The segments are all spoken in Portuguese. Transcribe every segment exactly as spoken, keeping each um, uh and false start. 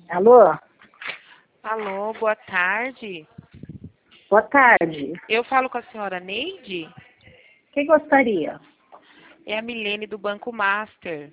Alô? Alô, boa tarde. Boa tarde. Eu falo com a senhora Neide? Quem gostaria? É a Milene do Banco Master.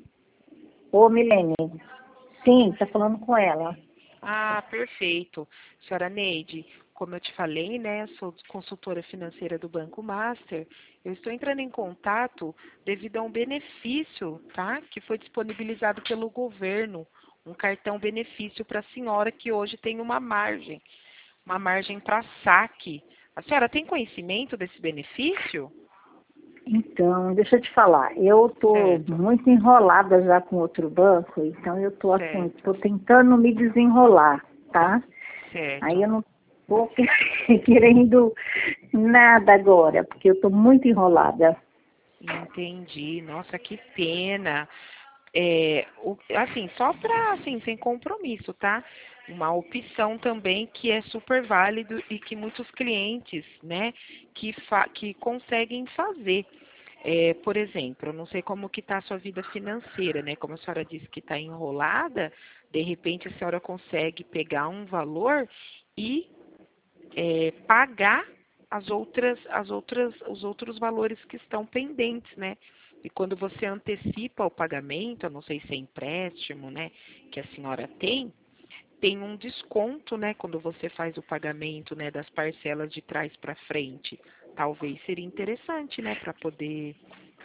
Ô, Milene. Sim, tá falando com ela. Ah, perfeito. Senhora Neide, como eu te falei, né, sou consultora financeira do Banco Master. Eu estou entrando em contato devido a um benefício, tá? Que foi disponibilizado pelo governo, um cartão benefício para a senhora que hoje tem uma margem, uma margem para saque. A senhora tem conhecimento desse benefício? Então, deixa eu te falar. Eu tô Certo, muito enrolada já com outro banco, então eu tô assim, certo, tô tentando me desenrolar, tá? Aí certo. eu não tô querendo nada agora, porque eu tô muito enrolada. Entendi. Nossa, que pena. É, o- assim, só para, assim, sem compromisso, tá? Uma opção também que é super válido e que muitos clientes, né, que, fa que conseguem fazer. É, por exemplo, eu não sei como que está a sua vida financeira, né? Como a senhora disse que está enrolada, de repente a senhora consegue pegar um valor e é, pagar as outras, as outras, os outros valores que estão pendentes, né? E quando você antecipa o pagamento, eu não sei se é empréstimo, né, que a senhora tem, tem um desconto, né, quando você faz o pagamento, né, das parcelas de trás para frente. Talvez seria interessante, né, para poder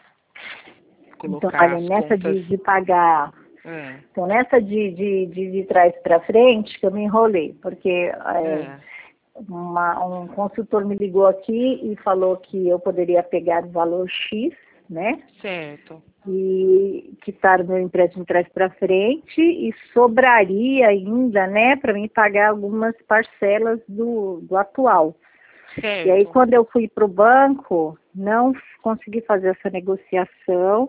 Então, colocar olha, as nessa contas. de, de pagar, Ah, então nessa de, de, de, de trás para frente que eu me enrolei, porque é, ah, Uma- um consultor me ligou aqui e falou que eu poderia pegar o valor X, né? certo. E quitar o meu empréstimo trás para frente e sobraria ainda, né, para mim pagar algumas parcelas do, do atual. E aí, Certo. quando eu fui para o banco, não consegui fazer essa negociação,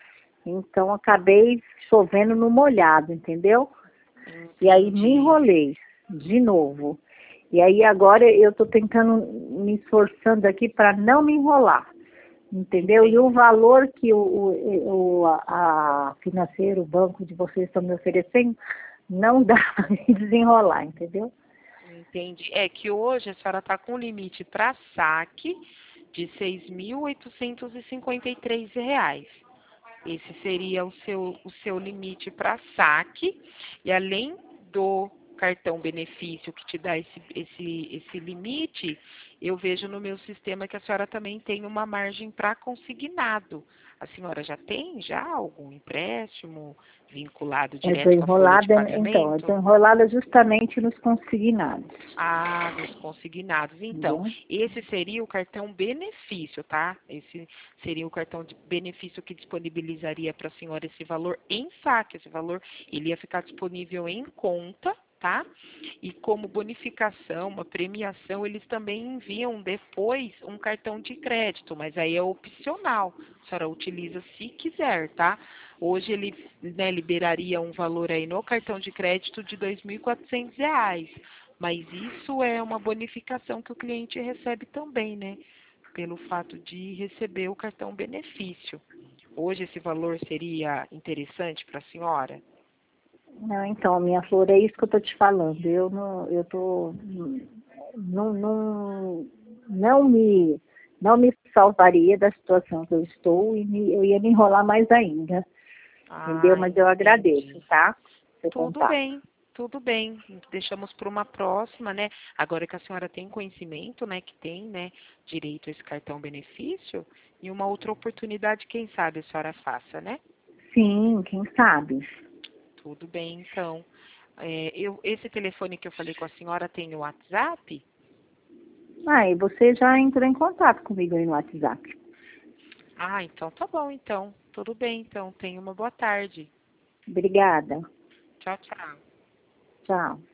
então acabei chovendo no molhado, entendeu? E aí me Entendi. enrolei de novo. E aí agora eu estou tentando, me esforçando aqui para não me enrolar, entendeu? E o Entendi. valor que o, o, o a a financeiro, o banco de vocês estão me oferecendo, não dá para me desenrolar, entendeu? Entendi. É que hoje a senhora está com limite para saque de seis mil oitocentos e cinquenta e três reais. Esse seria o seu, o seu limite para saque. E além do cartão benefício que te dá esse, esse, esse limite, eu vejo no meu sistema que a senhora também tem uma margem para consignado. A senhora já tem já algum empréstimo vinculado Eu estou direto à folha de enrolada, então, eu estou pagamento? enrolada justamente nos consignados, Ah, nos consignados. Então, entendeu? esse seria o cartão benefício, tá? Esse seria o cartão de benefício que disponibilizaria para a senhora esse valor em saque. Esse valor ele ia ficar disponível em conta, tá? E como bonificação, uma premiação, eles também enviam depois um cartão de crédito, mas aí é opcional. A senhora utiliza se quiser, tá? Hoje ele, né, liberaria um valor aí no cartão de crédito de dois mil e quatrocentos reais. Mas isso é uma bonificação que o cliente recebe também, né? Pelo fato de receber o cartão benefício. Hoje esse valor seria interessante para a senhora? Não, então, minha flor, é isso que eu estou te falando. Eu não, eu tô, não, não, não me, não me salvaria da situação que eu estou e me- eu ia me enrolar mais ainda, entendeu? Ah, Mas eu agradeço, entendi. tá? Seu Tudo contato. bem, tudo bem. Deixamos para uma próxima, né? Agora que a senhora tem conhecimento, né, que tem, né, direito a esse cartão benefício, e uma outra oportunidade, quem sabe a senhora faça, né? Sim, quem sabe? Tudo bem, então. É, eu, esse telefone que eu falei com a senhora tem o WhatsApp? Ah, e você já entrou em contato comigo aí no WhatsApp. Ah, então tá bom, então. Tudo bem, então. Tenha uma boa tarde. Obrigada. Tchau, tchau. Tchau.